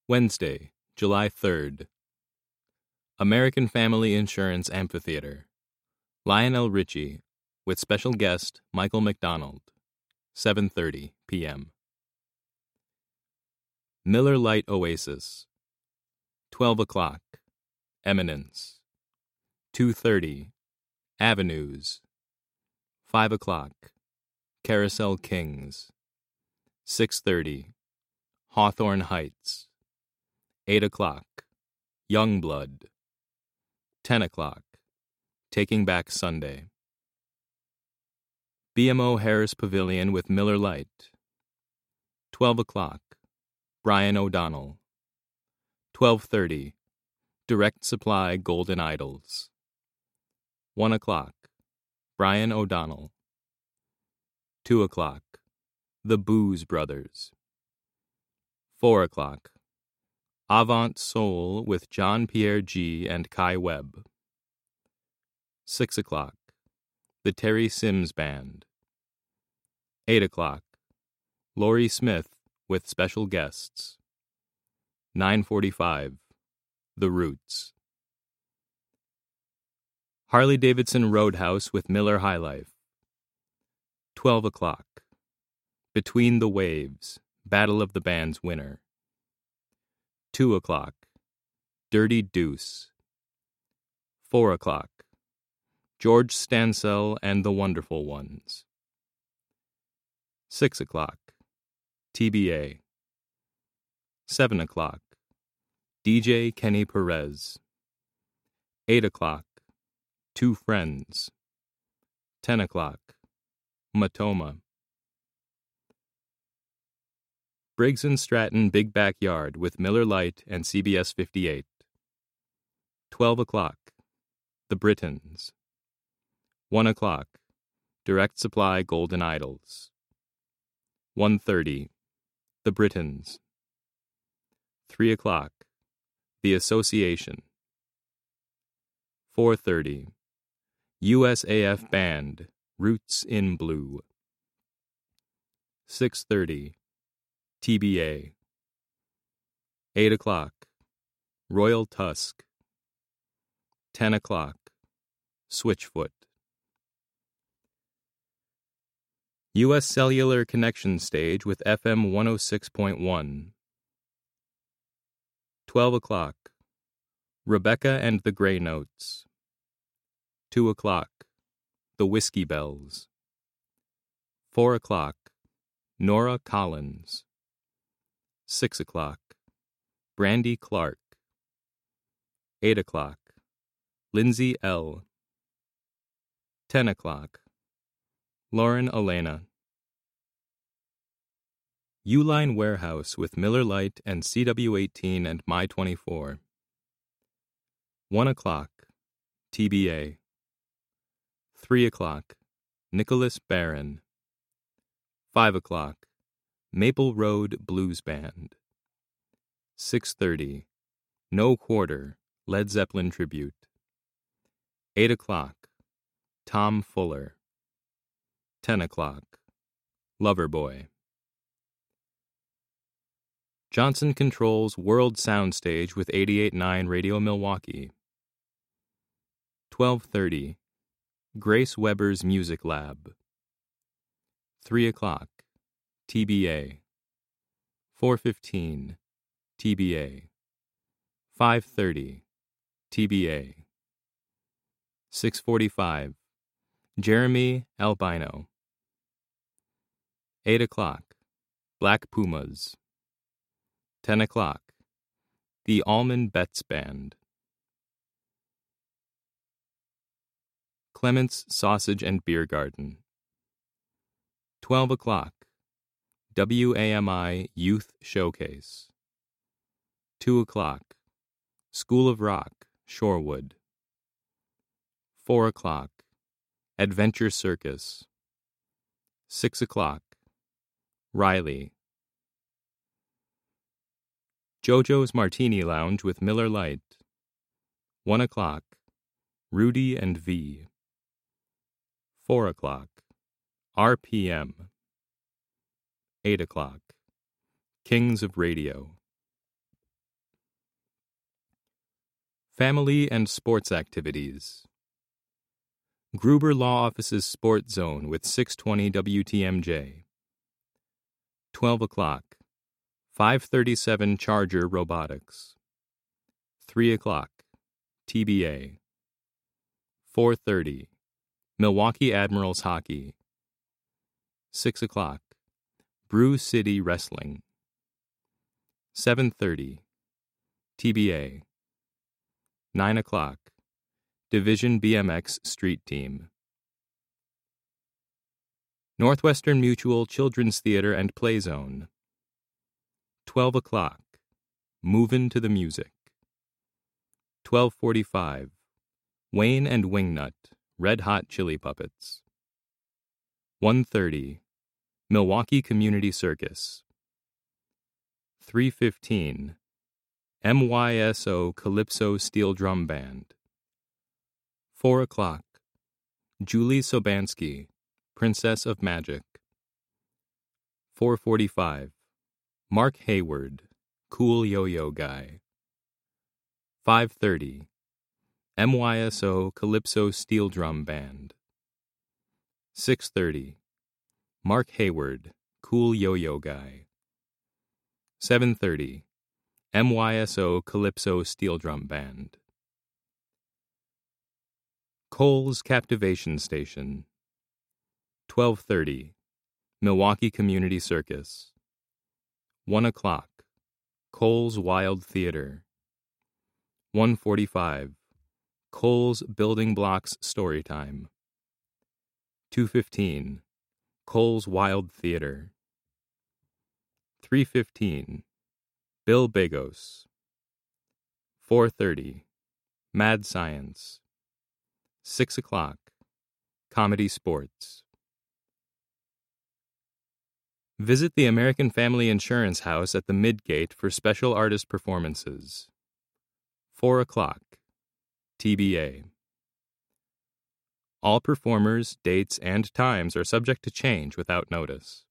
Wednesday, July 3rd. American Family Insurance Amphitheater. Lionel Richie, with special guest Michael McDonald. 7:30 p.m. Miller Lite Oasis. 12 o'clock. Eminence. 2:30. Avenues. 5 o'clock. Carousel Kings. 6:30. Hawthorne Heights. 8 o'clock. Youngblood. 10 o'clock. Taking Back Sunday. BMO Harris Pavilion with Miller Lite. 12 o'clock. Brian O'Donnell. 12:30. Direct Supply Golden Idols. 1 o'clock. Brian O'Donnell. 2 o'clock. The Booze Brothers. 4 o'clock. Avant Soul with John Pierre G. and Kai Webb. 6 o'clock. The Terry Sims Band. 8 o'clock. Laurie Smith with special guests. 9:45. The Roots. Harley-Davidson Roadhouse with Miller High Life. 12 o'clock. Between the Waves, Battle of the Bands winner. 2 o'clock. Dirty Deuce. 4 o'clock. George Stansell and the Wonderful Ones. 6 o'clock. TBA. 7 o'clock. DJ Kenny Perez. 8 o'clock. Two Friends. 10 o'clock. Matoma. Briggs & Stratton Big Backyard with Miller Lite and CBS 58. 12 o'clock. The Britons. 1 o'clock. Direct Supply Golden Idols. 1:30. The Britons. 3 o'clock. The Association. 4:30. USAF Band, Roots in Blue. 6:30. TBA. 8 o'clock. Royal Tusk. 10 o'clock. Switchfoot. U.S. Cellular Connection Stage with FM 106.1. 12 o'clock. Rebecca and the Grey Notes. 2 o'clock. The Whiskey Bells. 4 o'clock. Nora Collins. 6 o'clock. Brandy Clark. 8 o'clock. Lindsay L. 10 o'clock. Lauren Elena. Uline Warehouse with Miller Lite and CW18 and My24. 1 o'clock. TBA. 3 o'clock. Nicholas Barron. 5 o'clock. Maple Road Blues Band. 6:30. No Quarter, Led Zeppelin Tribute. 8 o'clock. Tom Fuller. 10 o'clock. Loverboy. Johnson Controls World Soundstage with 88.9 Radio Milwaukee. 12:30. Grace Weber's Music Lab. 3 o'clock. TBA. 4:15. TBA. 5:30. TBA. 6:45. Jeremy Albino. 8 o'clock. Black Pumas. 10 o'clock. The Allman Betts Band. Clement's Sausage and Beer Garden. 12 o'clock. WAMI Youth Showcase. 2 o'clock. School of Rock, Shorewood. 4 o'clock. Adventure Circus. 6 o'clock. Riley. JoJo's Martini Lounge with Miller Lite. 1 o'clock. Rudy and V. 4 o'clock. RPM. 8 o'clock. Kings of Radio. Family and sports activities. Gruber Law Office's Sports Zone with 620 WTMJ. 12 o'clock. 537 Charger Robotics. 3 o'clock. TBA. 4:30. Milwaukee Admirals Hockey. 6 o'clock. Brew City Wrestling. 7:30. TBA. 9 o'clock. Division BMX Street Team. Northwestern Mutual Children's Theater and Play Zone. 12 o'clock. Movin' to the Music. 12:45. Wayne and Wingnut, Red Hot Chili Puppets. 1:30. Milwaukee Community Circus. 3:15. MYSO Calypso Steel Drum Band. 4 o'clock. Julie Sobansky, Princess of Magic. 4:45. Mark Hayward, Cool Yo-Yo Guy. 5:30. MYSO Calypso Steel Drum Band. 6:30. Mark Hayward, Cool Yo-Yo Guy. 7:30. MYSO Calypso Steel Drum Band. Cole's Captivation Station. 12:30. Milwaukee Community Circus. 1 o'clock. Cole's Wild Theater. 1:45. Cole's Building Blocks Storytime. 2:15. Cole's Wild Theater. 3:15. Bill Bagos. 4:30. Mad Science. 6 o'clock. Comedy Sports. Visit the American Family Insurance House at the Midgate for special artist performances. 4 o'clock. TBA. All performers, dates, and times are subject to change without notice.